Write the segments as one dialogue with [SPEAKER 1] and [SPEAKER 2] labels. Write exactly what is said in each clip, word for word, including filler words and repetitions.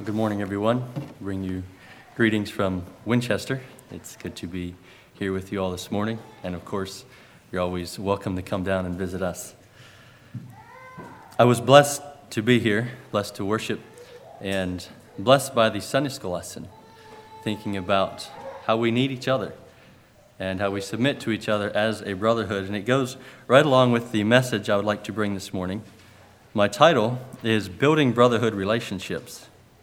[SPEAKER 1] Good morning, everyone. Bring you greetings from Winchester. It's good to be here with you all this morning. And of course, you're always welcome to come down and visit us. I was blessed to be here, blessed to worship, and blessed by the Sunday school lesson, thinking about how we need each other and how we submit to each other as a brotherhood. And it goes right along with the message I would like to bring this morning. My title is Building Brotherhood Relationships.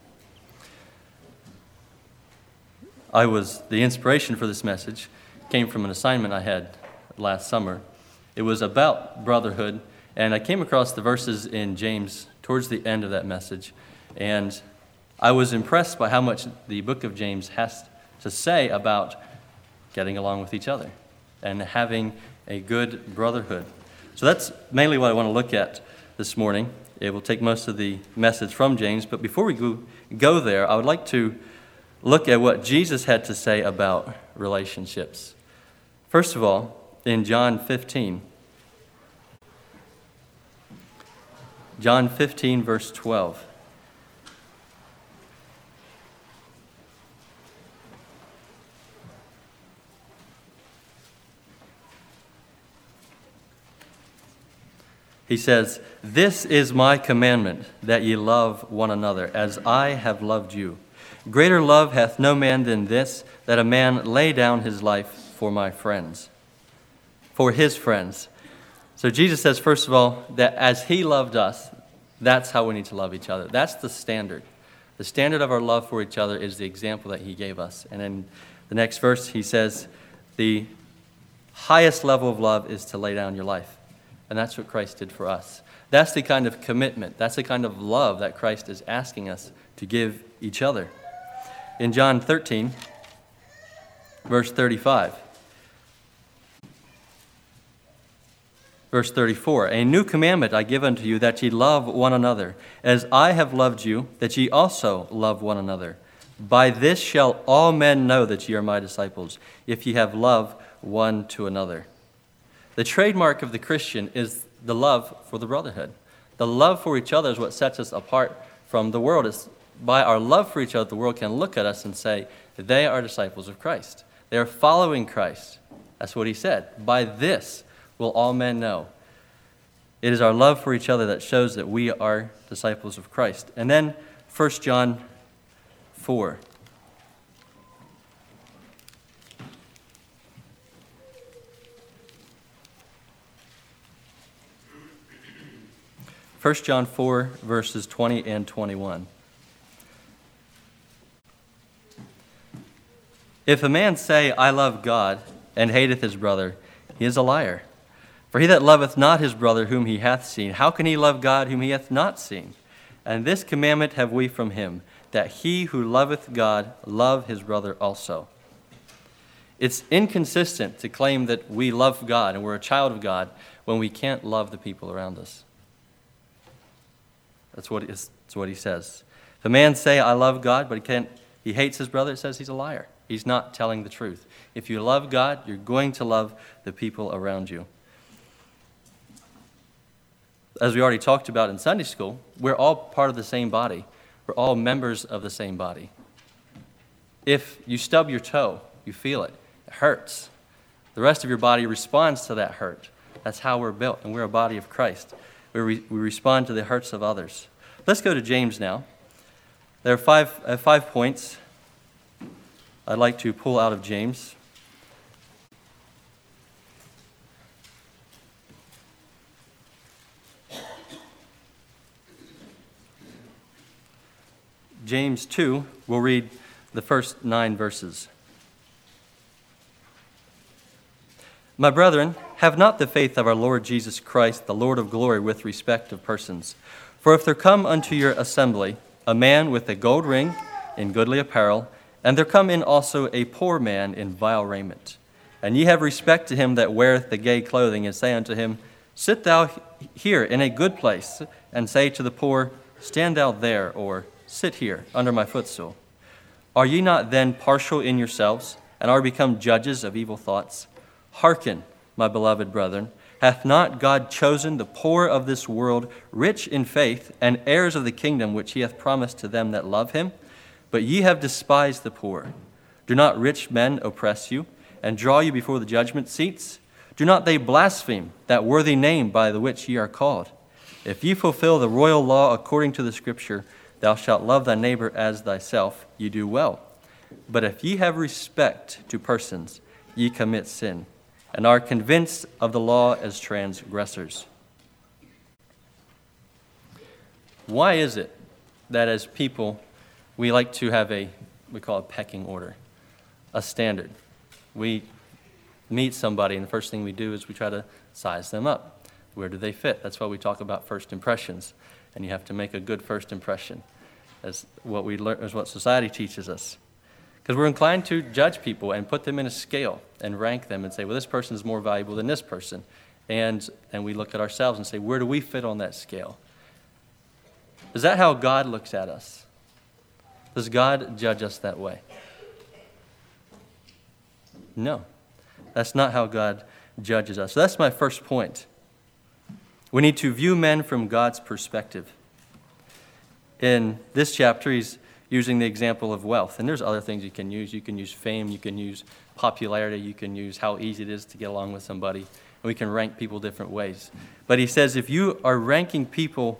[SPEAKER 1] I was, the inspiration for this message came from an assignment I had last summer. It was about brotherhood, and I came across the verses in James towards the end of that message, and I was impressed by how much the book of James has to say about getting along with each other and having a good brotherhood. So that's mainly what I want to look at this morning. It will take most of the message from James, but before we go, go there, I would like to look at what Jesus had to say about relationships. First of all, in John fifteen, John fifteen, verse twelve. He says, "This is my commandment, that ye love one another, as I have loved you. Greater love hath no man than this, that a man lay down his life for my friends," for his friends. So Jesus says, first of all, that as he loved us, that's how we need to love each other. That's the standard. The standard of our love for each other is the example that he gave us. And in the next verse, he says, the highest level of love is to lay down your life. And that's what Christ did for us. That's the kind of commitment, that's the kind of love that Christ is asking us to give each other. In John thirteen, verse thirty-five, verse thirty-four, "A new commandment I give unto you, that ye love one another. As I have loved you, that ye also love one another. By this shall all men know that ye are my disciples, if ye have love one to another." The trademark of the Christian is the love for the brotherhood. The love for each other is what sets us apart from the world. It's by our love for each other, the world can look at us and say, they are disciples of Christ. They are following Christ. That's what he said. By this will all men know. It is our love for each other that shows that we are disciples of Christ. And then First John four. First John four, verses twenty and twenty-one. "If a man say, I love God, and hateth his brother, he is a liar. For he that loveth not his brother whom he hath seen, how can he love God whom he hath not seen? And this commandment have we from him, that he who loveth God love his brother also." It's inconsistent to claim that we love God and we're a child of God when we can't love the people around us. That's what, that's what he says. If a man say, I love God, but he can't, he hates his brother, it says he's a liar. He's not telling the truth. If you love God, you're going to love the people around you. As we already talked about in Sunday school, we're all part of the same body. We're all members of the same body. If you stub your toe, you feel it. It hurts. The rest of your body responds to that hurt. That's how we're built, and we're a body of Christ. We, re- we respond to the hurts of others. Let's go to James now. There are five, uh, five points I'd like to pull out of James. James two, we'll read the first nine verses. "My brethren, have not the faith of our Lord Jesus Christ, the Lord of glory, with respect of persons. For if there come unto your assembly a man with a gold ring in goodly apparel, and there come in also a poor man in vile raiment, and ye have respect to him that weareth the gay clothing, and say unto him, Sit thou here in a good place, and say to the poor, Stand thou there, or Sit here under my footstool. Are ye not then partial in yourselves, and are become judges of evil thoughts? Hearken, my beloved brethren, hath not God chosen the poor of this world rich in faith and heirs of the kingdom which he hath promised to them that love him? But ye have despised the poor. Do not rich men oppress you and draw you before the judgment seats? Do not they blaspheme that worthy name by the which ye are called? If ye fulfill the royal law according to the Scripture, thou shalt love thy neighbor as thyself, ye do well. But if ye have respect to persons, ye commit sin, and are convinced of the law as transgressors. Why is it that as people, we like to have a, we call it pecking order, a standard? We meet somebody, and the first thing we do is we try to size them up. Where do they fit? That's why we talk about first impressions, and you have to make a good first impression, as what we learn, as what society teaches us. Because we're inclined to judge people and put them in a scale and rank them and say, well, this person is more valuable than this person. And, and we look at ourselves and say, where do we fit on that scale? Is that how God looks at us? Does God judge us that way? No. That's not how God judges us. So that's my first point. We need to view men from God's perspective. In this chapter, he's using the example of wealth. And there's other things you can use. You can use fame. You can use popularity. You can use how easy it is to get along with somebody. And we can rank people different ways. But he says if you are ranking people,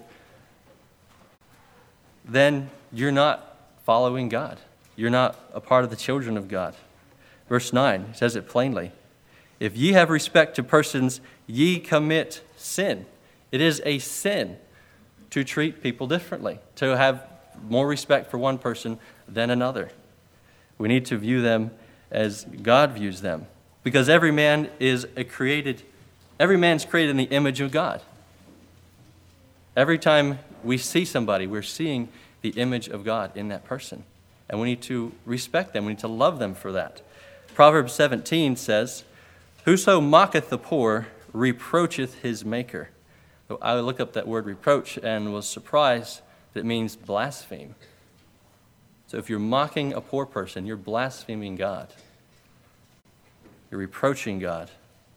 [SPEAKER 1] then you're not following God. You're not a part of the children of God. Verse nine says it plainly. If ye have respect to persons, ye commit sin. It is a sin to treat people differently, to have more respect for one person than another. We need to view them as God views them, because every man is a created, every man's created in the image of God. Every time we see somebody, we're seeing the image of God in that person, and we need to respect them. We need to love them for that. Proverbs seventeen says, whoso mocketh the poor reproacheth his maker. So I looked up that word reproach and was surprised that it means blaspheme. So if you're mocking a poor person, you're blaspheming God. You're reproaching God.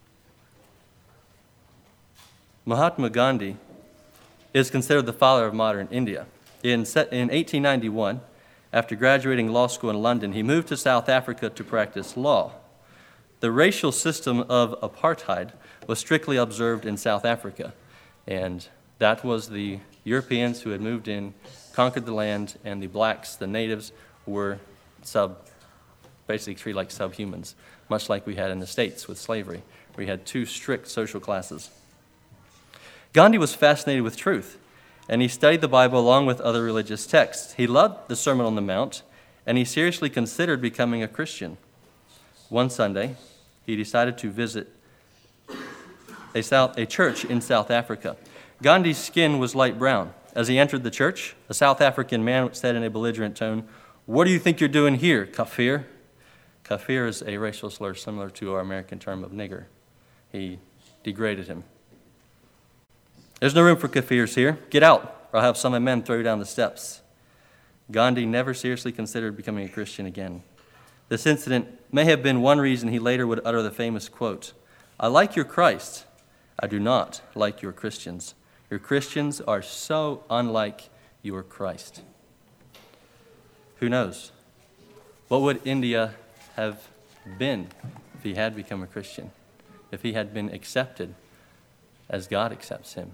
[SPEAKER 1] Mahatma Gandhi is considered the father of modern India. In eighteen ninety-one, after graduating law school in London, he moved to South Africa to practice law. The racial system of apartheid was strictly observed in South Africa, and that was the Europeans who had moved in, conquered the land, and the blacks, the natives, were sub, basically treated like subhumans, much like we had in the States with slavery. We had two strict social classes. Gandhi was fascinated with truth, and he studied the Bible along with other religious texts. He loved the Sermon on the Mount, and he seriously considered becoming a Christian. One Sunday, he decided to visit a, South, a church in South Africa. Gandhi's skin was light brown. As he entered the church, a South African man said in a belligerent tone, "What do you think you're doing here, kafir?" Kafir is a racial slur similar to our American term of nigger. He degraded him. "There's no room for kafirs here. Get out, or I'll have some of my men throw you down the steps." Gandhi never seriously considered becoming a Christian again. This incident may have been one reason he later would utter the famous quote, "I like your Christ. I do not like your Christians. Your Christians are so unlike your Christ." Who knows? What would India have been if he had become a Christian? If he had been accepted as God accepts him?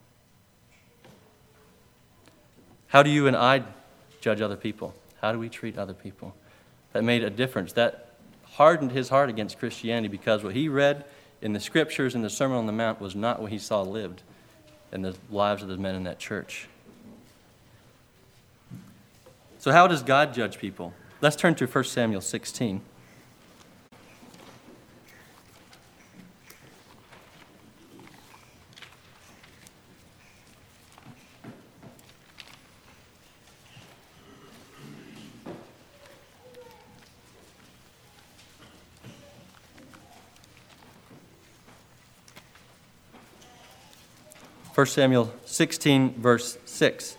[SPEAKER 1] How do you and I judge other people? How do we treat other people? That made a difference. That hardened his heart against Christianity, because what he read in the scriptures and the Sermon on the Mount was not what he saw lived in the lives of the men in that church. So how does God judge people? Let's turn to First Samuel sixteen. First Samuel sixteen, verse six.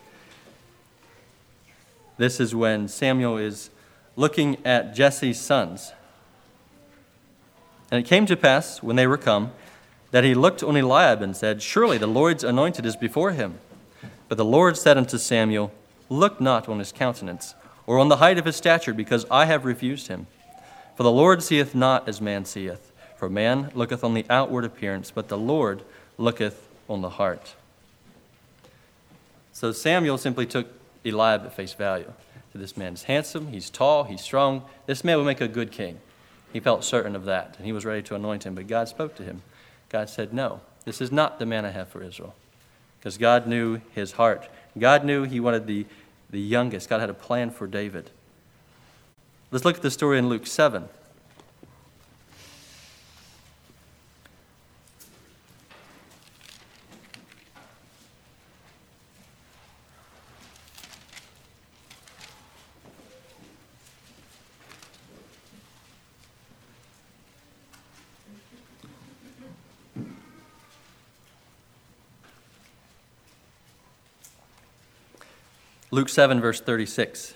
[SPEAKER 1] This is when Samuel is looking at Jesse's sons. And it came to pass, when they were come, that he looked on Eliab and said, Surely the Lord's anointed is before him. But the Lord said unto Samuel, Look not on his countenance, or on the height of his stature, because I have refused him. For the Lord seeth not as man seeth. For man looketh on the outward appearance, but the Lord looketh on the heart. So Samuel simply took Eliab at face value. So this man is handsome, he's tall, he's strong. This man will make a good king. He felt certain of that, and he was ready to anoint him. But God spoke to him. God said, no, this is not the man I have for Israel. Because God knew his heart. God knew he wanted the, the youngest. God had a plan for David. Let's look at the story in Luke seven. Luke seven, verse thirty-six.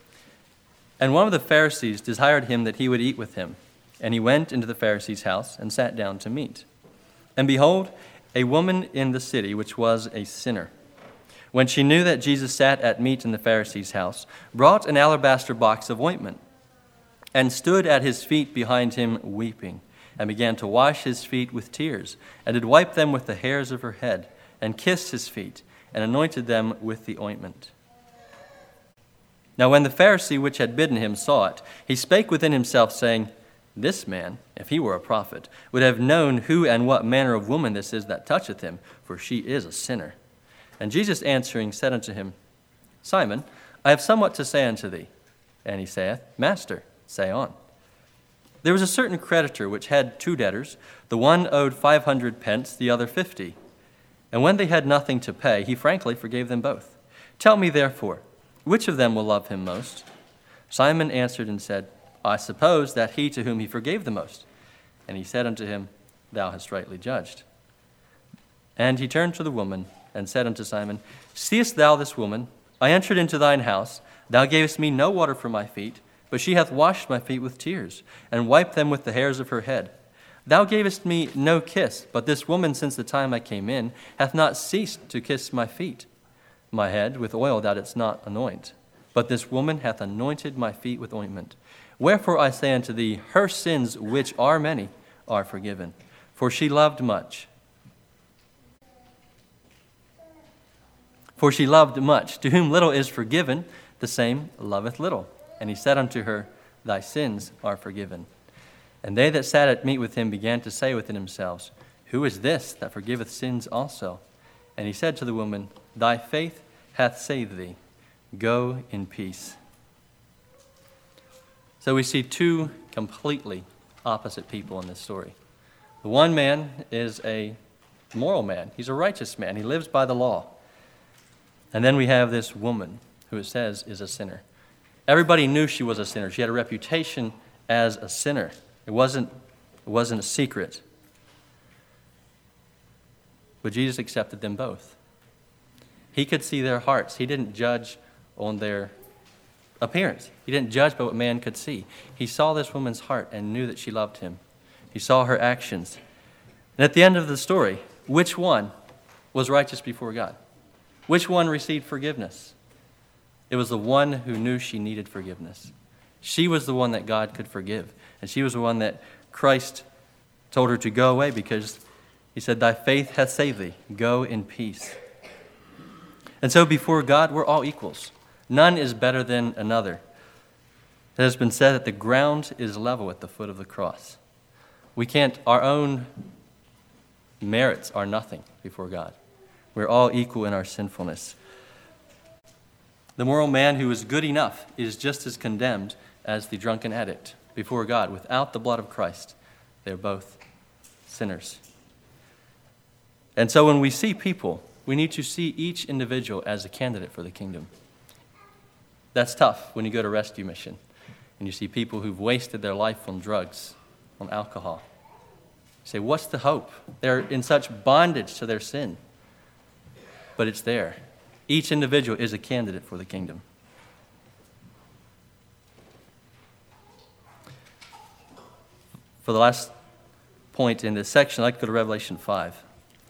[SPEAKER 1] And one of the Pharisees desired him that he would eat with him. And he went into the Pharisee's house and sat down to meat. And behold, a woman in the city, which was a sinner, when she knew that Jesus sat at meat in the Pharisee's house, brought an alabaster box of ointment, and stood at his feet behind him weeping, and began to wash his feet with tears, and did wipe them with the hairs of her head, and kissed his feet, and anointed them with the ointment. Now when the Pharisee which had bidden him saw it, he spake within himself, saying, This man, if he were a prophet, would have known who and what manner of woman this is that toucheth him, for she is a sinner. And Jesus answering said unto him, Simon, I have somewhat to say unto thee. And he saith, Master, say on. There was a certain creditor which had two debtors. The one owed five hundred pence, the other fifty. And when they had nothing to pay, he frankly forgave them both. Tell me therefore, which of them will love him most? Simon answered and said, I suppose that he to whom he forgave the most. And he said unto him, Thou hast rightly judged. And he turned to the woman and said unto Simon, Seest thou this woman? I entered into thine house. Thou gavest me no water for my feet, but she hath washed my feet with tears, and wiped them with the hairs of her head. Thou gavest me no kiss, but this woman since the time I came in hath not ceased to kiss my feet. My head with oil thou didst not anoint, but this woman hath anointed my feet with ointment. Wherefore I say unto thee, her sins, which are many, are forgiven, for she loved much. For she loved much. To whom little is forgiven, the same loveth little. And he said unto her, Thy sins are forgiven. And they that sat at meat with him began to say within themselves, Who is this that forgiveth sins also? And he said to the woman, Thy faith hath saved thee. Go in peace. So we see two completely opposite people in this story. The one man is a moral man. He's a righteous man. He lives by the law. And then we have this woman who it says is a sinner. Everybody knew she was a sinner. She had a reputation as a sinner. It wasn't, it wasn't a secret. But Jesus accepted them both. He could see their hearts. He didn't judge on their appearance. He didn't judge by what man could see. He saw this woman's heart and knew that she loved him. He saw her actions. And at the end of the story, which one was righteous before God? Which one received forgiveness? It was the one who knew she needed forgiveness. She was the one that God could forgive. And she was the one that Christ told her to go away because he said, Thy faith hath saved thee. Go in peace. And so before God, we're all equals. None is better than another. It has been said that the ground is level at the foot of the cross. We can't, our own merits are nothing before God. We're all equal in our sinfulness. The moral man who is good enough is just as condemned as the drunken addict before God. Without the blood of Christ, they're both sinners. And so when we see people, we need to see each individual as a candidate for the kingdom. That's tough when you go to rescue mission and you see people who've wasted their life on drugs, on alcohol. You say, what's the hope? They're in such bondage to their sin. But it's there. Each individual is a candidate for the kingdom. For the last point in this section, I'd like to go to Revelation five.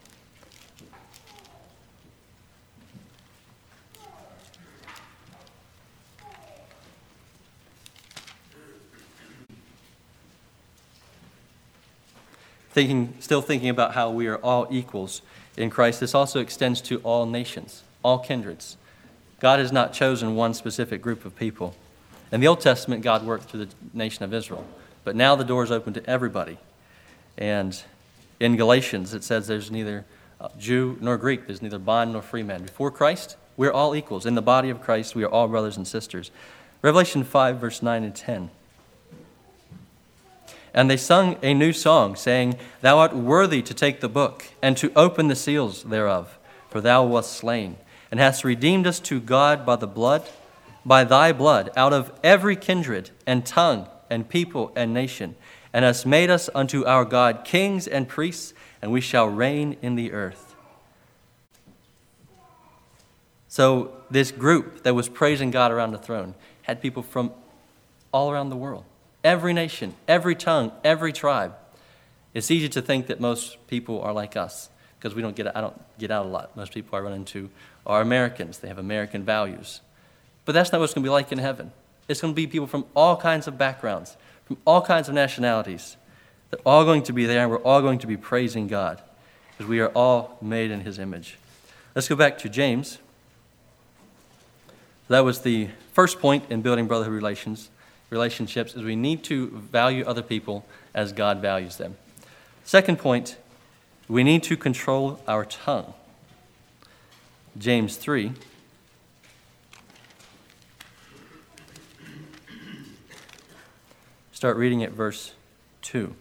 [SPEAKER 1] Thinking, still thinking about how we are all equals in Christ, this also extends to all nations, all kindreds. God has not chosen one specific group of people. In the Old Testament, God worked through the nation of Israel, but now the door is open to everybody. And in Galatians, it says there's neither Jew nor Greek, there's neither bond nor free man. Before Christ, we're all equals. In the body of Christ, we are all brothers and sisters. Revelation five, verse nine and ten. And they sung a new song, saying, Thou art worthy to take the book, and to open the seals thereof, for thou wast slain, and hast redeemed us to God by the blood, by thy blood, out of every kindred, and tongue, and people, and nation, and hast made us unto our God kings and priests, and we shall reign in the earth. So this group that was praising God around the throne had people from all around the world. Every nation, every tongue, every tribe. It's easy to think that most people are like us because we don't get. I don't get out a lot. Most people I run into are Americans. They have American values. But that's not what it's going to be like in heaven. It's going to be people from all kinds of backgrounds, from all kinds of nationalities. They're all going to be there, and we're all going to be praising God because we are all made in His image. Let's go back to James. That was the first point in building brotherhood relations. relationships is we need to value other people as God values them. Second point, we need to control our tongue. James three. Start reading at verse two.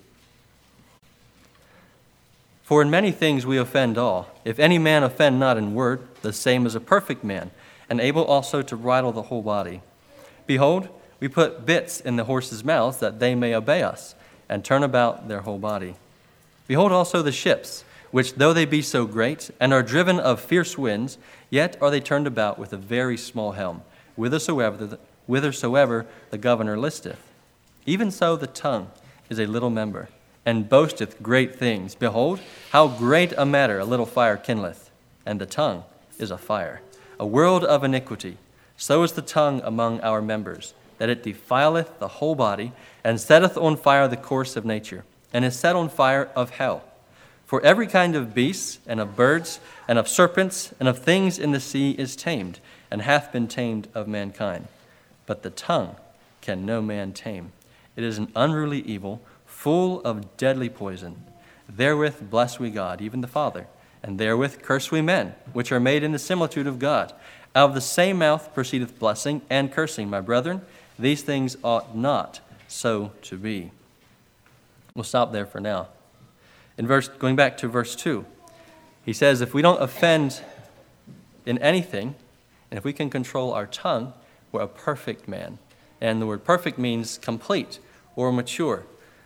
[SPEAKER 1] For in many things we offend all. If any man offend not in word, the same is a perfect man, and able also to bridle the whole body. Behold, we put bits in the horses' mouths that they may obey us, and turn about their whole body. Behold also the ships, which though they be so great, and are driven of fierce winds, yet are they turned about with a very small helm, whithersoever the, whithersoever the governor listeth. Even so the tongue is a little member, and boasteth great things. Behold, how great a matter a little fire kindleth, and the tongue is a fire, a world of iniquity. So is the tongue among our members, that it defileth the whole body, and setteth on fire the course of nature, and is set on fire of hell. For every kind of beasts, and of birds, and of serpents, and of things in the sea is tamed, and hath been tamed of mankind. But the tongue can no man tame. It is an unruly evil, full of deadly poison. Therewith bless we God, even the Father, and therewith curse we men, which are made in the similitude of God. Out of the same mouth proceedeth blessing and cursing. My brethren, these things ought not so to be. We'll stop there for now. In verse, going back to verse two, he says, if we don't offend in anything, and if we can control our tongue, we're a perfect man. And the word perfect means complete or mature.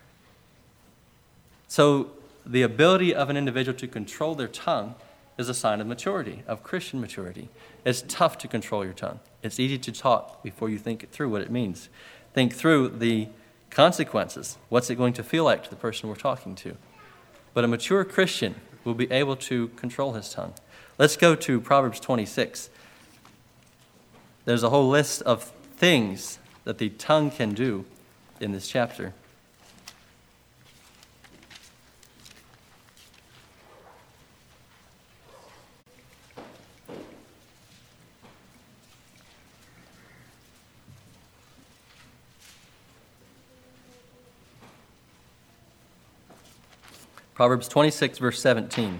[SPEAKER 1] So the ability of an individual to control their tongue is a sign of maturity, of Christian maturity. It's tough to control your tongue. It's easy to talk before you think through what it means. Think through the consequences. What's it going to feel like to the person we're talking to? But a mature Christian will be able to control his tongue. Let's go to Proverbs twenty-six. There's a whole list of things that the tongue can do in this chapter. Proverbs twenty-six, verse seventeen.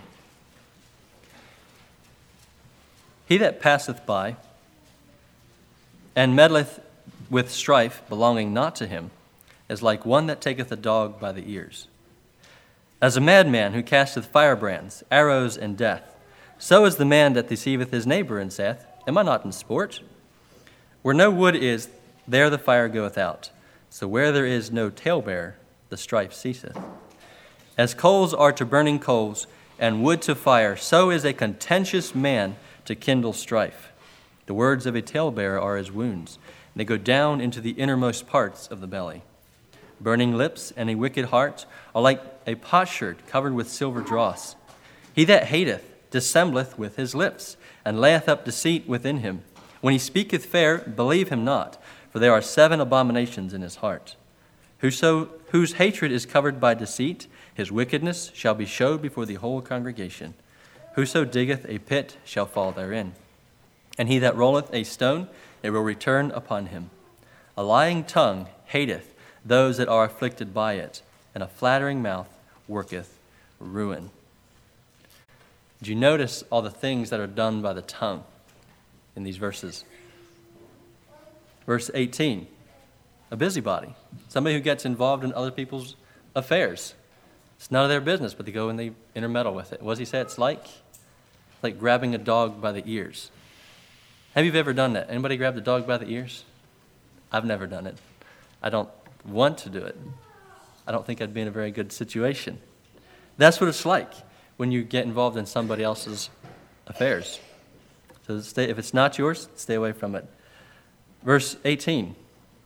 [SPEAKER 1] He that passeth by and meddleth with strife belonging not to him is like one that taketh a dog by the ears. As a madman who casteth firebrands, arrows, and death, so is the man that deceiveth his neighbor and saith, Am I not in sport? Where no wood is, there the fire goeth out. So where there is no talebearer, the strife ceaseth. As coals are to burning coals, and wood to fire, so is a contentious man to kindle strife. The words of a talebearer are as wounds. They go down into the innermost parts of the belly. burning lips, and a wicked heart are like a potsherd covered with silver dross. He that hateth dissembleth with his lips, and layeth up deceit within him. When he speaketh fair, believe him not, for there are seven abominations in his heart. Whoso whose hatred is covered by deceit, his wickedness shall be showed before the whole congregation. Whoso diggeth a pit shall fall therein. And he that rolleth a stone, it will return upon him. A lying tongue hateth those that are afflicted by it, and a flattering mouth worketh ruin. Did you notice all the things that are done by the tongue in these verses? Verse eighteen, a busybody, somebody who gets involved in other people's affairs. It's none of their business, but they go and they intermeddle with it. What does he say it's like? Like grabbing a dog by the ears. Have you ever done that? Anybody grabbed a dog by the ears? I've never done it. I don't want to do it. I don't think I'd be in a very good situation. That's what it's like when you get involved in somebody else's affairs. So stay, if it's not yours, stay away from it. Verse eighteen.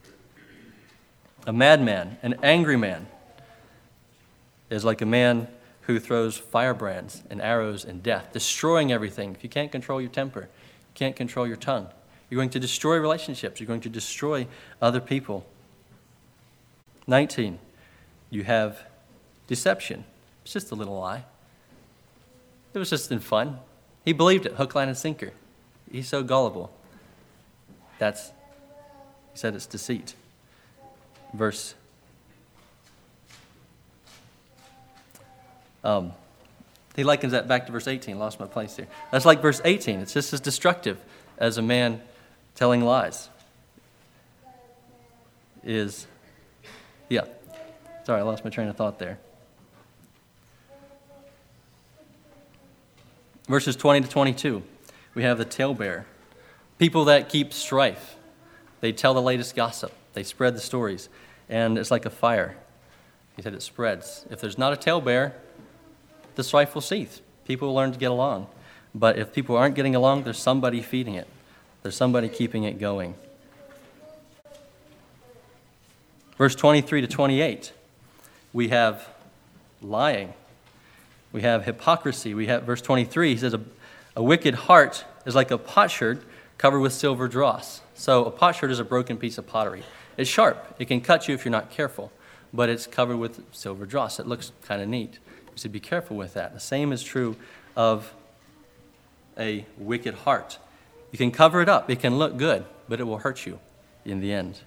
[SPEAKER 1] A madman, an angry man, is like a man who throws firebrands and arrows and death, destroying everything. If you can't control your temper, you can't control your tongue, you're going to destroy relationships. You're going to destroy other people. nineteen, you have deception. It's just a little lie. It was just in fun. He believed it, hook, line, and sinker. He's so gullible. That's, he said it's deceit. Verse Um, he likens that back to verse eighteen. Lost my place here. That's like verse eighteen. It's just as destructive as a man telling lies. Is, yeah. Sorry, I lost my train of thought there. Verses twenty to twenty-two. We have the talebearer. People that keep strife. They tell the latest gossip. They spread the stories. And it's like a fire. He said it spreads. If there's not a talebearer, the strife will cease. People will learn to get along. But if people aren't getting along, there's somebody feeding it. There's somebody keeping it going. Verse twenty-three to twenty-eight, we have lying. We have hypocrisy. We have verse twenty-three, he says, a, a wicked heart is like a potsherd covered with silver dross. So a potsherd is a broken piece of pottery. It's sharp. It can cut you if you're not careful, but it's covered with silver dross. It looks kind of neat. You should be careful with that. The same is true of a wicked heart. You can cover it up. It can look good, but it will hurt you in the end.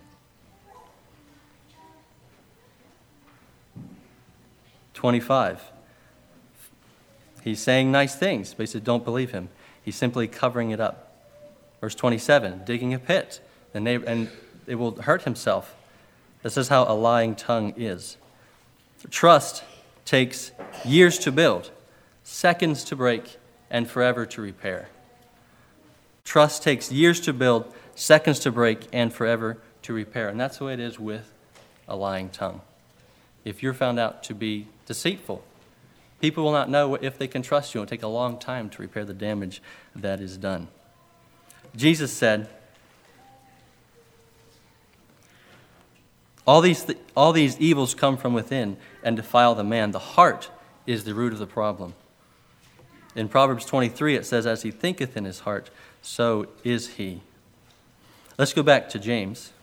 [SPEAKER 1] twenty-five. He's saying nice things, but he said, don't believe him. He's simply covering it up. Verse twenty-seven, digging a pit, and, they, and it will hurt himself. This is how a lying tongue is. Trust takes years to build, seconds to break, and forever to repair. Trust takes years to build, seconds to break, and forever to repair. And that's the way it is with a lying tongue. If you're found out to be deceitful, people will not know if they can trust you. It will take a long time to repair the damage that is done. Jesus said, all these, th- all these evils come from within and defile the man. The heart is the root of the problem. In Proverbs twenty-three, it says, as he thinketh in his heart, so is he. Let's go back to James.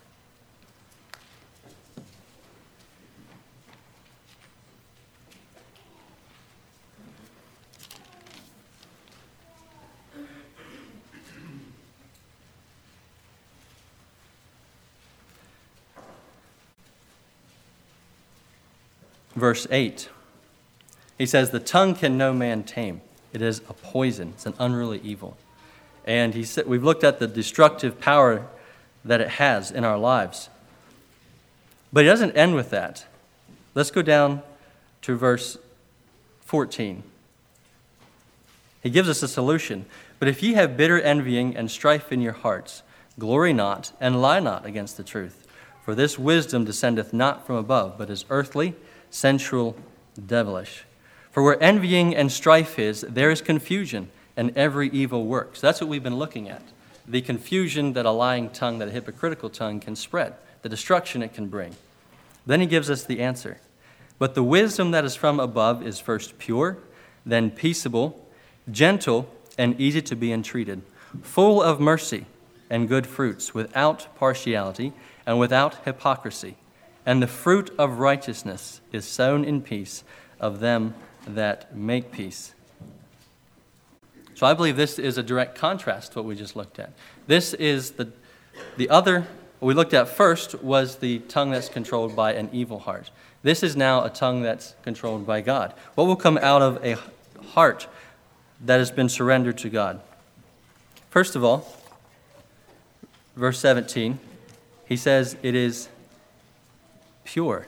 [SPEAKER 1] Verse eight, he says, the tongue can no man tame. It is a poison. It's an unruly evil. And he said, we've looked at the destructive power that it has in our lives. But he doesn't end with that. Let's go down to verse fourteen. He gives us a solution. But if ye have bitter envying and strife in your hearts, glory not and lie not against the truth. For this wisdom descendeth not from above, but is earthly, sensual, devilish. For where envying and strife is, there is confusion and every evil work. So that's what we've been looking at. The confusion that a lying tongue, that a hypocritical tongue can spread, the destruction it can bring. Then he gives us the answer. But the wisdom that is from above is first pure, then peaceable, gentle, and easy to be entreated, full of mercy and good fruits, without partiality and without hypocrisy. And the fruit of righteousness is sown in peace of them that make peace. So I believe this is a direct contrast to what we just looked at. This is the the other, what we looked at first was the tongue that's controlled by an evil heart. This is now a tongue that's controlled by God. What will come out of a heart that has been surrendered to God? First of all, verse seventeen, he says it is pure.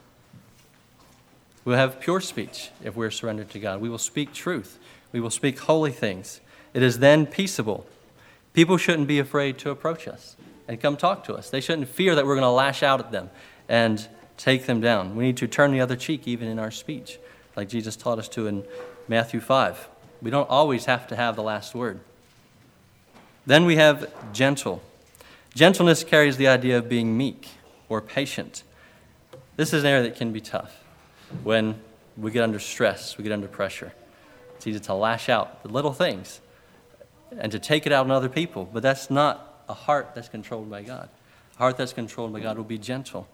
[SPEAKER 1] We'll have pure speech if we're surrendered to God. We will speak truth. We will speak holy things. It is then peaceable. People shouldn't be afraid to approach us and come talk to us. They shouldn't fear that we're going to lash out at them and take them down. We need to turn the other cheek even in our speech, like Jesus taught us to in Matthew five. We don't always have to have the last word. Then we have gentle. Gentleness carries the idea of being meek or patient. This is an area that can be tough. When we get under stress, we get under pressure. It's easy to lash out the little things and to take it out on other people, but that's not a heart that's controlled by God. A heart that's controlled by God will be gentle.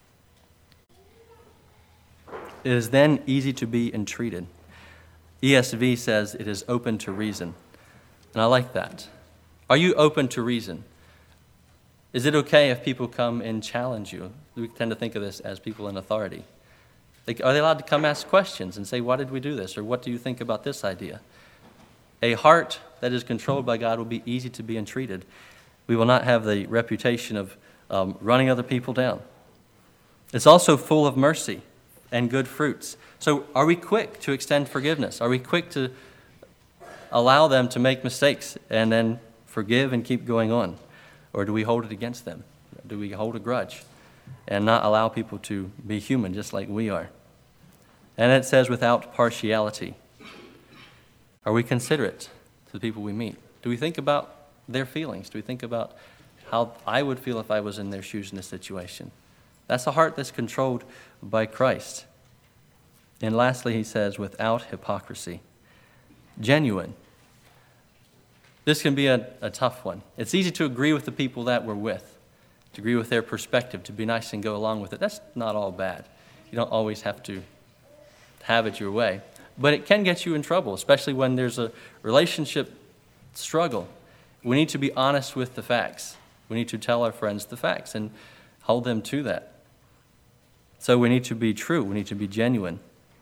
[SPEAKER 1] It is then easy to be entreated. E S V says it is open to reason, and I like that. Are you open to reason? Is it okay if people come and challenge you? We tend to think of this as people in authority. Are they allowed to come ask questions and say, why did we do this? Or what do you think about this idea? A heart that is controlled by God will be easy to be entreated. We will not have the reputation of um, running other people down. It's also full of mercy and good fruits. So are we quick to extend forgiveness? Are we quick to allow them to make mistakes and then forgive and keep going on? Or do we hold it against them? Do we hold a grudge and not allow people to be human just like we are? And it says without partiality. Are we considerate to the people we meet? Do we think about their feelings? Do we think about how I would feel if I was in their shoes in this situation? That's a heart that's controlled by Christ. And lastly, he says, without hypocrisy. Genuine. This can be a, a tough one. It's easy to agree with the people that we're with, to agree with their perspective, to be nice and go along with it. That's not all bad. You don't always have to have it your way. But it can get you in trouble, especially when there's a relationship struggle. We need to be honest with the facts. We need to tell our friends the facts and hold them to that. So we need to be true. We need to be genuine.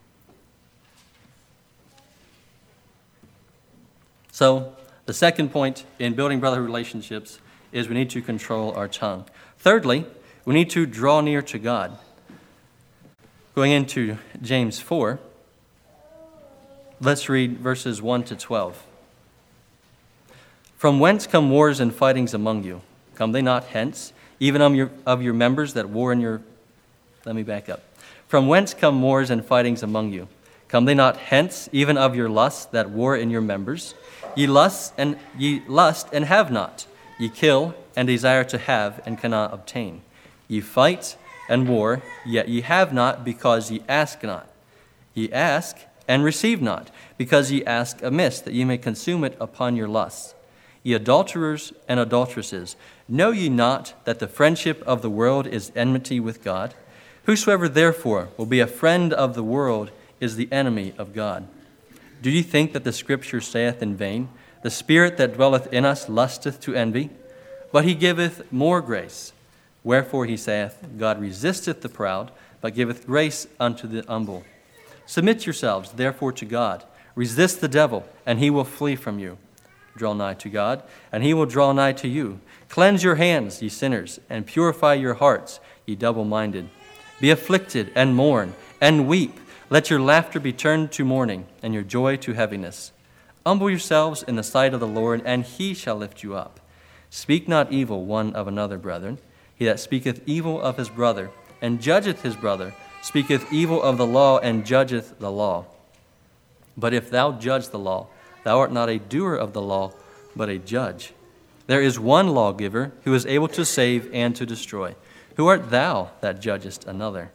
[SPEAKER 1] So the second point in building brotherhood relationships is we need to control our tongue. Thirdly, we need to draw near to God. Going into James four, let's read verses one to twelve. From whence come wars and fightings among you? Come they not hence, even of your, of your members that war in your... Let me back up. From whence come wars and fightings among you? Come they not hence, even of your lusts that war in your members? Ye lust and ye lust and have not. Ye kill and desire to have and cannot obtain. Ye fight and war, yet ye have not, because ye ask not. Ye ask and receive not, because ye ask amiss, that ye may consume it upon your lusts. Ye adulterers and adulteresses, know ye not that the friendship of the world is enmity with God? Whosoever therefore will be a friend of the world is the enemy of God. Do ye think that the Scripture saith in vain, the Spirit that dwelleth in us lusteth to envy? But he giveth more grace. Wherefore he saith, God resisteth the proud, but giveth grace unto the humble. Submit yourselves therefore to God. Resist the devil, and he will flee from you. Draw nigh to God, and he will draw nigh to you. Cleanse your hands, ye sinners, and purify your hearts, ye double-minded. Be afflicted, and mourn, and weep. Let your laughter be turned to mourning, and your joy to heaviness. Humble yourselves in the sight of the Lord, and he shall lift you up. Speak not evil one of another, brethren. He that speaketh evil of his brother, and judgeth his brother, speaketh evil of the law, and judgeth the law. But if thou judge the law, thou art not a doer of the law, but a judge. There is one lawgiver who is able to save and to destroy. Who art thou that judgest another?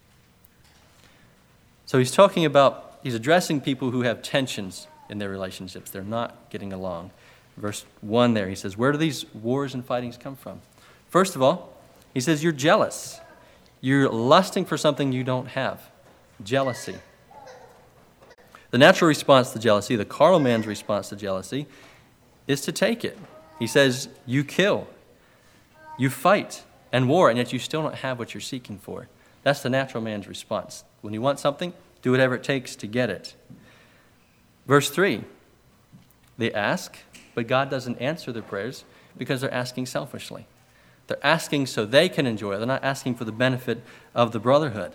[SPEAKER 1] So he's talking about, he's addressing people who have tensions in their relationships. They're not getting along. Verse one there, he says, where do these wars and fightings come from? First of all, he says, you're jealous. You're lusting for something you don't have. Jealousy. The natural response to jealousy, the carnal man's response to jealousy, is to take it. He says, you kill, you fight and war, and yet you still don't have what you're seeking for. That's the natural man's response. When you want something, do whatever it takes to get it. Verse three, they ask, but God doesn't answer their prayers because they're asking selfishly. They're asking so they can enjoy it. They're not asking for the benefit of the brotherhood.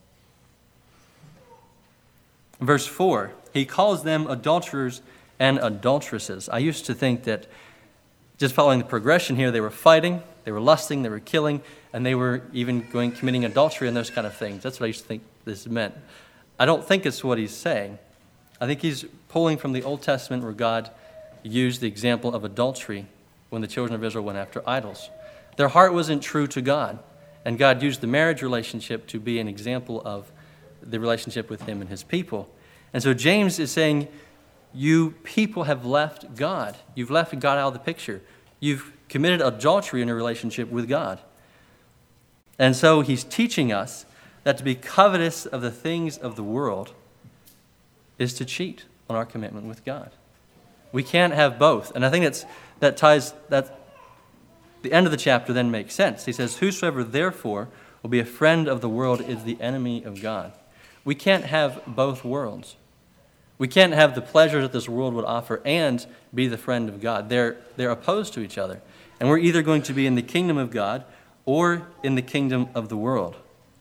[SPEAKER 1] Verse four, he calls them adulterers and adulteresses. I used to think that just following the progression here, they were fighting, they were lusting, they were killing, and they were even going committing adultery and those kind of things. That's what I used to think this meant. I don't think it's what he's saying. I think he's pulling from the Old Testament where God used the example of adultery when the children of Israel went after idols. Their heart wasn't true to God, and God used the marriage relationship to be an example of the relationship with him and his people. And so James is saying, you people have left God. You've left God out of the picture. You've committed adultery in a relationship with God. And so he's teaching us that to be covetous of the things of the world is to cheat on our commitment with God. We can't have both. And I think that's, that ties, that the end of the chapter then makes sense. He says, whosoever therefore will be a friend of the world is the enemy of God. We can't have both worlds. We can't have the pleasure that this world would offer and be the friend of God. They're, they're opposed to each other. And we're either going to be in the kingdom of God or in the kingdom of the world.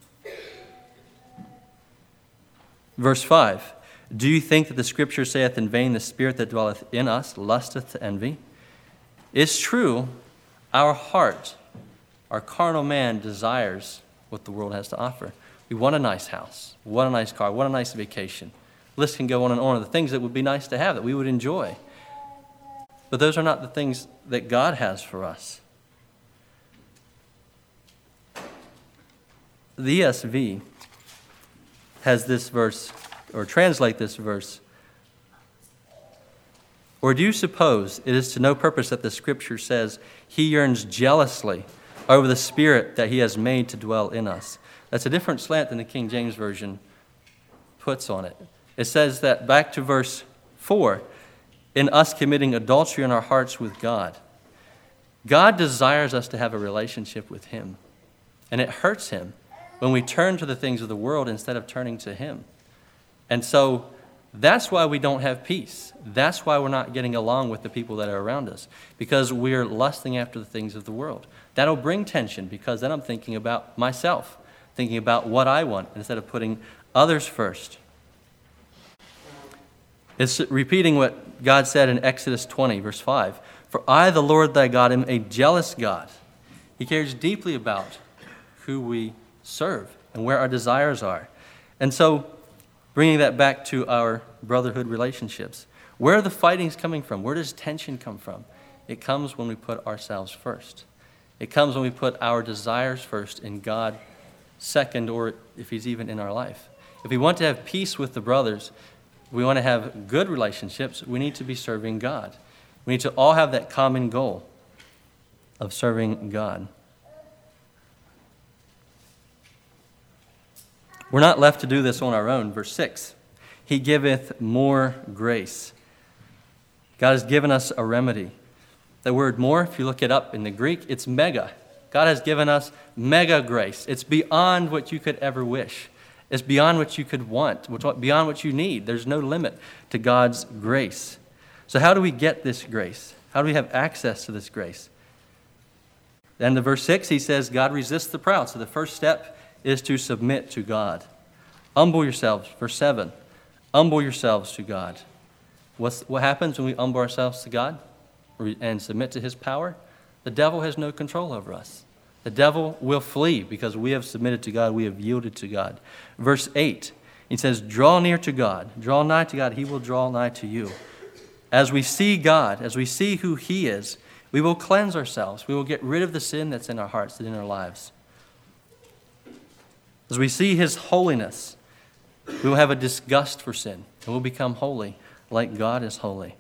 [SPEAKER 1] Verse five, do you think that the Scripture saith in vain, the Spirit that dwelleth in us lusteth to envy? It's true, our heart, our carnal man desires what the world has to offer. We want a nice house, we want a nice car, we want a nice vacation. The list can go on and on of the things that would be nice to have, that we would enjoy. But those are not the things that God has for us. The E S V has this verse, or translate this verse. Or do you suppose it is to no purpose that the Scripture says he yearns jealously over the Spirit that he has made to dwell in us? That's a different slant than the King James Version puts on it. It says that, back to verse four, in us committing adultery in our hearts with God. God desires us to have a relationship with him. And it hurts him when we turn to the things of the world instead of turning to him. And so that's why we don't have peace. That's why we're not getting along with the people that are around us, because we're lusting after the things of the world. That'll bring tension, because then I'm thinking about myself, thinking about what I want instead of putting others first. It's repeating what God said in Exodus twenty, verse five. For I, the Lord thy God, am a jealous God. He cares deeply about who we serve and where our desires are. And so, bringing that back to our brotherhood relationships, where are the fightings coming from? Where does tension come from? It comes when we put ourselves first. It comes when we put our desires first and God second, or if he's even in our life. If we want to have peace with the brothers, we want to have good relationships, we need to be serving God. We need to all have that common goal of serving God. We're not left to do this on our own. Verse six, he giveth more grace. God has given us a remedy. The word more, if you look it up in the Greek, it's mega. God has given us mega grace. It's beyond what you could ever wish. It's beyond what you could want, beyond what you need. There's no limit to God's grace. So how do we get this grace? How do we have access to this grace? Then in verse six, he says, God resists the proud. So the first step is to submit to God. Humble yourselves. Verse seven, humble yourselves to God. What's, what happens when we humble ourselves to God and submit to his power? The devil has no control over us. The devil will flee because we have submitted to God. We have yielded to God. Verse eight, he says, draw near to God. Draw nigh to God. He will draw nigh to you. As we see God, as we see who he is, we will cleanse ourselves. We will get rid of the sin that's in our hearts and in our lives. As we see his holiness, we will have a disgust for sin, and we'll become holy like God is holy.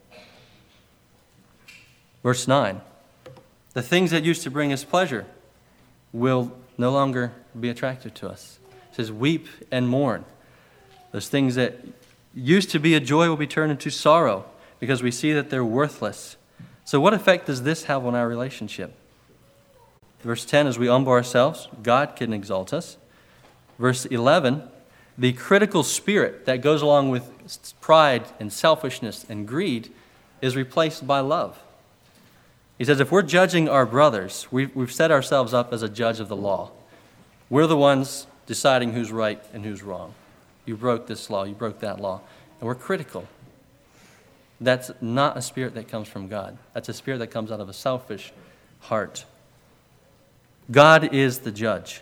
[SPEAKER 1] Verse nine, the things that used to bring us pleasure will no longer be attractive to us. It says, weep and mourn. Those things that used to be a joy will be turned into sorrow because we see that they're worthless. So what effect does this have on our relationship? Verse ten, as we humble ourselves, God can exalt us. Verse eleven, the critical spirit that goes along with pride and selfishness and greed is replaced by love. He says, if we're judging our brothers, we've, we've set ourselves up as a judge of the law. We're the ones deciding who's right and who's wrong. You broke this law, you broke that law, and we're critical. That's not a spirit that comes from God. That's a spirit that comes out of a selfish heart. God is the judge.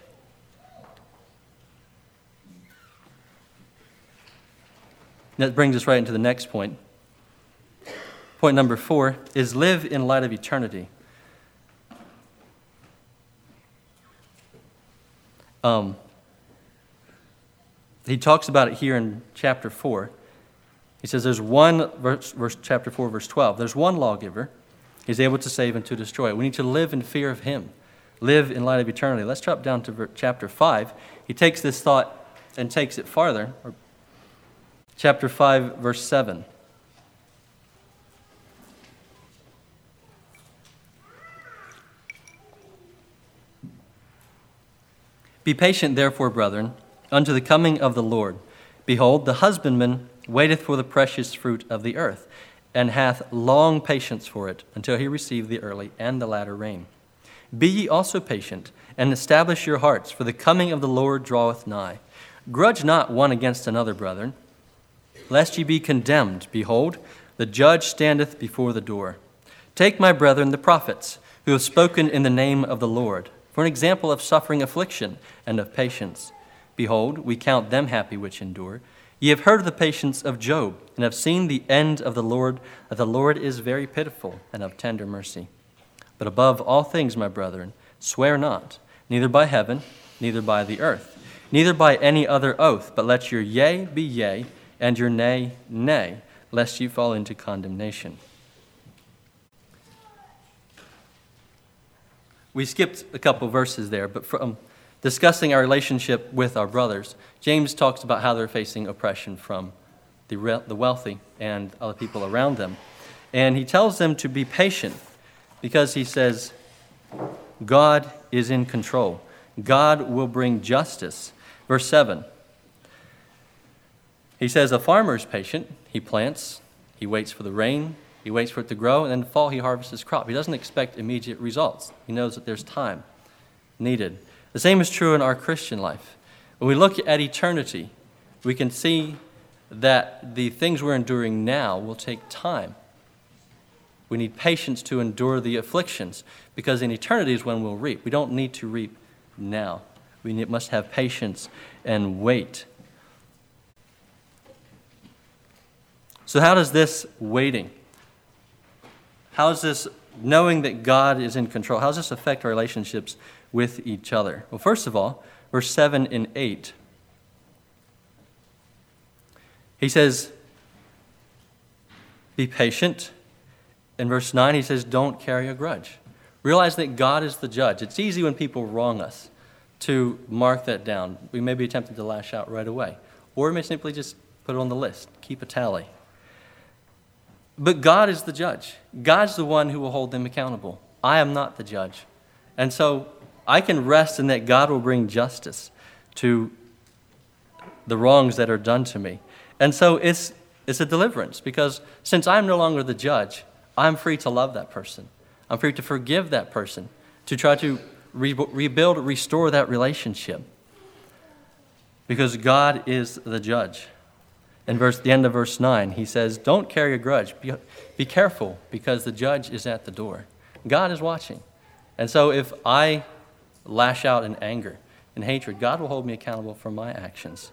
[SPEAKER 1] That brings us right into the next point. Point number four is live in light of eternity. Um, he talks about it here in chapter four. He says there's one, verse, verse, chapter four, verse twelve, there's one lawgiver. He's able to save and to destroy. We need to live in fear of him. Live in light of eternity. Let's drop down to ver- chapter five. He takes this thought and takes it farther. Or, chapter five, verse seven. Be patient, therefore, brethren, unto the coming of the Lord. Behold, the husbandman waiteth for the precious fruit of the earth, and hath long patience for it, until he receive the early and the latter rain. Be ye also patient, and establish your hearts, for the coming of the Lord draweth nigh. Grudge not one against another, brethren, lest ye be condemned. Behold, the judge standeth before the door. Take, my brethren, the prophets, who have spoken in the name of the Lord, for an example of suffering affliction and of patience. Behold, we count them happy which endure. Ye have heard of the patience of Job, and have seen the end of the Lord, that the Lord is very pitiful and of tender mercy. But above all things, my brethren, swear not, neither by heaven, neither by the earth, neither by any other oath, but let your yea be yea, and your nay, nay, lest you fall into condemnation. We skipped a couple verses there, but from discussing our relationship with our brothers, James talks about how they're facing oppression from the, re- the wealthy and other people around them. And he tells them to be patient because he says, God is in control. God will bring justice. Verse seven, he says, a farmer is patient. He plants, he waits for the rain, he waits for it to grow, and in the fall he harvests his crop. He doesn't expect immediate results. He knows that there's time needed. The same is true in our Christian life. When we look at eternity, we can see that the things we're enduring now will take time. We need patience to endure the afflictions, because in eternity is when we'll reap. We don't need to reap now. We need, must have patience and wait. So how does this waiting, how does this knowing that God is in control, how does this affect our relationships with each other? Well, first of all, verse seven and eight, he says, be patient. In verse nine, he says, don't carry a grudge. Realize that God is the judge. It's easy when people wrong us to mark that down. We may be tempted to lash out right away, or we may simply just put it on the list, keep a tally. But God is the judge. God's the one who will hold them accountable. I am not the judge. And so I can rest in that God will bring justice to the wrongs that are done to me. And so it's it's a deliverance, because since I'm no longer the judge, I'm free to love that person. I'm free to forgive that person, to try to re- rebuild, restore that relationship, because God is the judge. In verse, the end of verse nine, he says, don't carry a grudge. Be, be careful, because the judge is at the door. God is watching. And so if I lash out in anger and hatred, God will hold me accountable for my actions.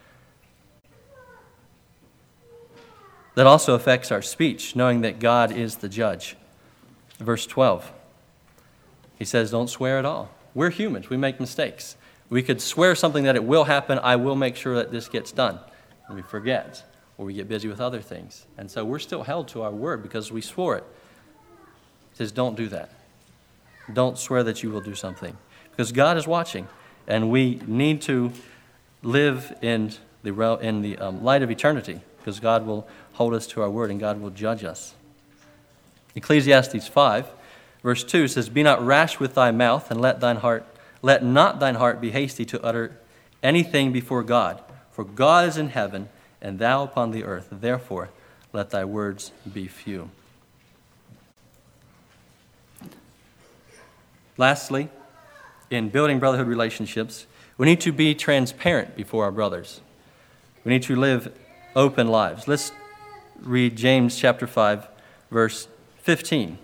[SPEAKER 1] That also affects our speech, knowing that God is the judge. Verse twelve, he says, don't swear at all. We're humans. We make mistakes. We could swear something that it will happen. I will make sure that this gets done. And we forget, or we get busy with other things. And so we're still held to our word because we swore it. It says, don't do that. Don't swear that you will do something. Because God is watching, and we need to live in the, in the um, light of eternity, because God will hold us to our word, and God will judge us. Ecclesiastes five, verse two says, Be not rash with thy mouth, and let thine heart, let not thine heart be hasty to utter anything before God. For God is in heaven, and thou upon the earth. Therefore, let thy words be few. Lastly, in building brotherhood relationships, we need to be transparent before our brothers. We need to live open lives. Let's read James chapter five, verse fifteen.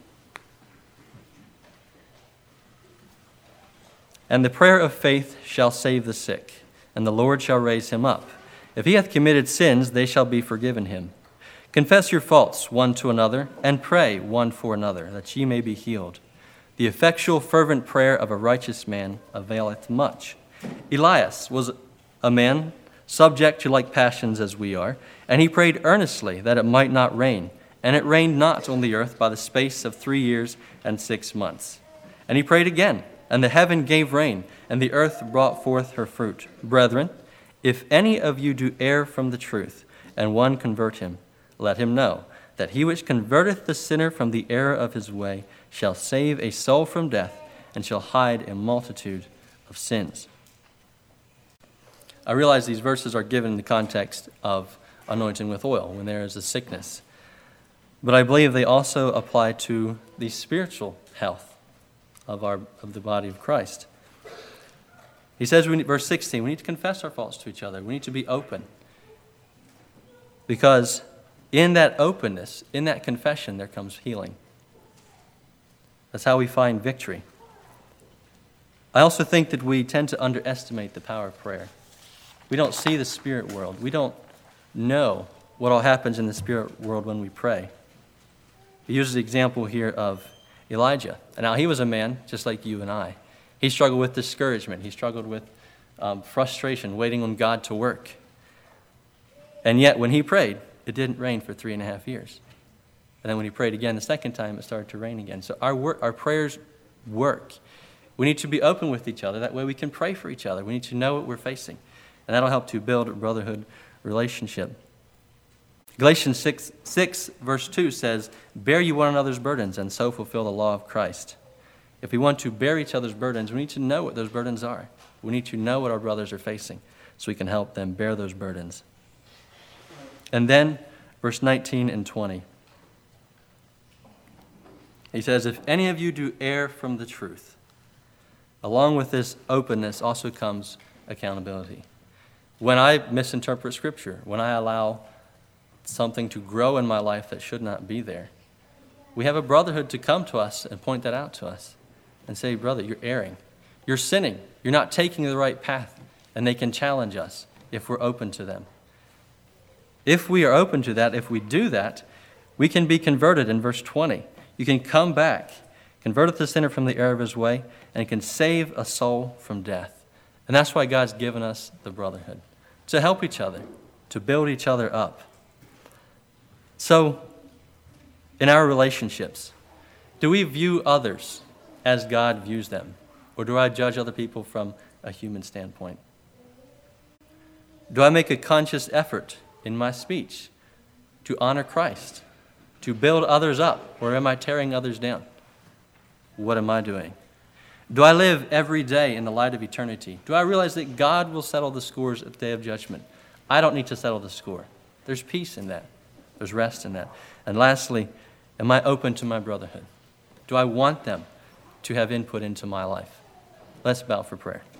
[SPEAKER 1] And the prayer of faith shall save the sick, and the Lord shall raise him up. If he hath committed sins, they shall be forgiven him. Confess your faults one to another, and pray one for another, that ye may be healed. The effectual fervent prayer of a righteous man availeth much. Elias was a man subject to like passions as we are, and he prayed earnestly that it might not rain. And it rained not on the earth by the space of three years and six months. And he prayed again, and the heaven gave rain, and the earth brought forth her fruit. Brethren, if any of you do err from the truth, and one convert him, let him know that he which converteth the sinner from the error of his way shall save a soul from death, and shall hide a multitude of sins. I realize these verses are given in the context of anointing with oil when there is a sickness. But I believe they also apply to the spiritual health of our of the body of Christ. He says, we need, verse sixteen, we need to confess our faults to each other. We need to be open. Because in that openness, in that confession, there comes healing. That's how we find victory. I also think that we tend to underestimate the power of prayer. We don't see the spirit world. We don't know what all happens in the spirit world when we pray. He uses the example here of Elijah. And now he was a man just like you and I. He struggled with discouragement. He struggled with um, frustration, waiting on God to work. And yet when he prayed, it didn't rain for three and a half years. And then when he prayed again the second time, it started to rain again. So our work, our prayers work. We need to be open with each other. That way we can pray for each other. We need to know what we're facing. And that'll help to build a brotherhood relationship. Galatians six, six, verse two says, Bear ye one another's burdens, and so fulfill the law of Christ. If we want to bear each other's burdens, we need to know what those burdens are. We need to know what our brothers are facing so we can help them bear those burdens. And then, verse nineteen and twenty. He says, If any of you do err from the truth, along with this openness also comes accountability. When I misinterpret Scripture, when I allow something to grow in my life that should not be there, we have a brotherhood to come to us and point that out to us and say, brother, you're erring. You're sinning. You're not taking the right path. And they can challenge us if we're open to them. If we are open to that, if we do that, we can be converted in verse twenty. You can come back, converteth the sinner from the error of his way, and can save a soul from death. And that's why God's given us the brotherhood, to help each other, to build each other up. So, in our relationships, do we view others as God views them? Or do I judge other people from a human standpoint? Do I make a conscious effort in my speech to honor Christ, to build others up, or am I tearing others down? What am I doing? Do I live every day in the light of eternity? Do I realize that God will settle the scores at the day of judgment? I don't need to settle the score. There's peace in that. There's rest in that. And lastly, am I open to my brotherhood? Do I want them to have input into my life? Let's bow for prayer.